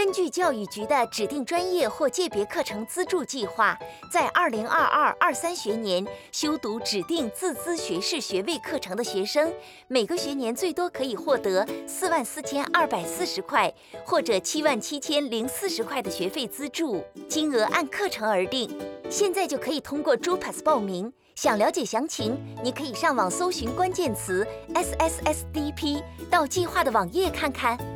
根据教育局的指定专业或界别课程资助计划，在2022-23学年修读指定自资学士学位课程的学生，每个学年最多可以获得44240块或者77040块的学费资助，金额按课程而定。现在就可以通过 JUPAS 报名。想了解详情，你可以上网搜寻关键词 SSSDP， 到计划的网页看看。